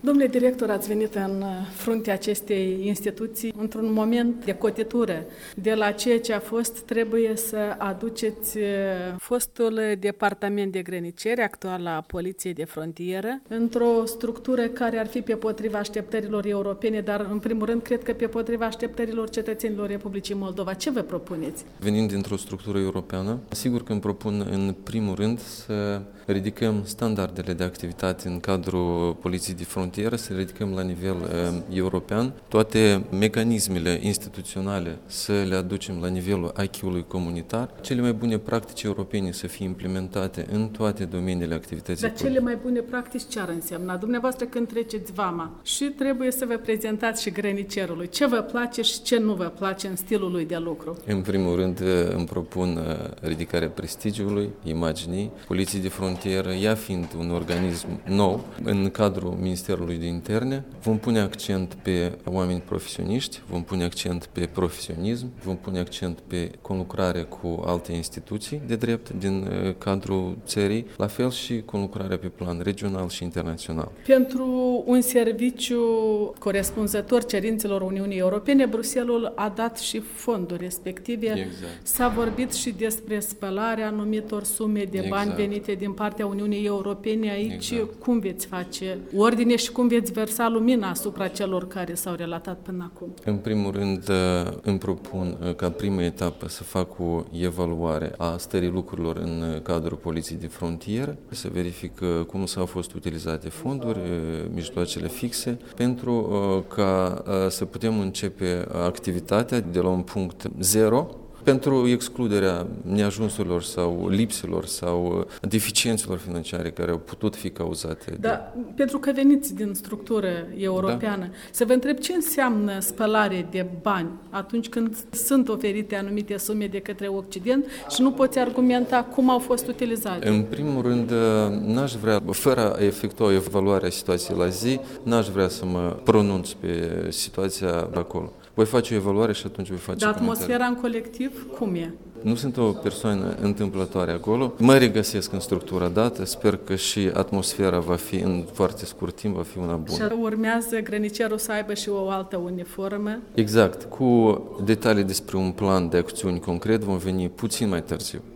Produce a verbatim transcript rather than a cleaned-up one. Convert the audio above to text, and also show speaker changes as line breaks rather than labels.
Domnule director, ați venit în fruntea acestei instituții într-un moment de cotitură. De la ceea ce a fost, trebuie să aduceți fostul departament de grăniceri, actuala Poliție de Frontieră, într-o structură care ar fi pe potriva așteptărilor europene, dar în primul rând cred că pe potriva așteptărilor cetățenilor Republicii Moldova. Ce vă propuneți?
Venind dintr-o structură europeană, sigur că îmi propun în primul rând să ridicăm standardele de activitate în cadrul Poliției de Frontieră, să ridicăm la nivel uh, european, toate mecanismele instituționale să le aducem la nivelul acquis-ului comunitar, cele mai bune practici europene să fie implementate în toate domeniile activității.
Dar cele mai bune practici ce ar însemna? Dumneavoastră când treceți vama și trebuie să vă prezentați și grănicerului, ce vă place și ce nu vă place în stilul lui de lucru?
În primul rând îmi propun ridicarea prestigiului, imaginii Poliției de Frontieră, ea fiind un organism nou în cadrul Ministerului de Interne. Vom pune accent pe oameni profesioniști, vom pune accent pe profesionism, vom pune accent pe conlucrare cu alte instituții de drept din cadrul țării, la fel și conlucrarea pe plan regional și internațional.
Pentru un serviciu corespunzător cerințelor Uniunii Europene, Bruxelles a dat și fonduri respective.
Exact.
S-a vorbit și despre spălarea anumitor sume de bani
Exact.
venite din partea Uniunii Europene. Aici
Exact.
cum veți face ordine și cum veți versa lumina asupra celor care s-au relatat până acum?
În primul rând îmi propun ca primă etapă să fac o evaluare a stării lucrurilor în cadrul Poliției de Frontieră, să verific cum s-au fost utilizate fonduri, mijloacele fixe, pentru ca să putem începe activitatea de la un punct zero, pentru excluderea neajunsurilor sau lipselor sau deficiențelor financiare care au putut fi cauzate.
Da, de... pentru că veniți din structură europeană, da. Să vă întreb ce înseamnă spălare de bani atunci când sunt oferite anumite sume de către Occident și nu poți argumenta cum au fost utilizate.
În primul rând, n-aș vrea, fără a efectua o evaluare a situației la zi, n-aș vrea să mă pronunț pe situația acolo. Voi face o evaluare și atunci voi face
Dar
comentarii.
atmosfera în colectiv, cum e?
Nu sunt o persoană întâmplătoare acolo. Mă regăsesc în structura dată. Sper că și atmosfera va fi în foarte scurt timp, va fi una bună.
Și urmează grănicerul să aibă și o altă uniformă?
Exact. Cu detalii despre un plan de acțiuni concret vom veni puțin mai târziu.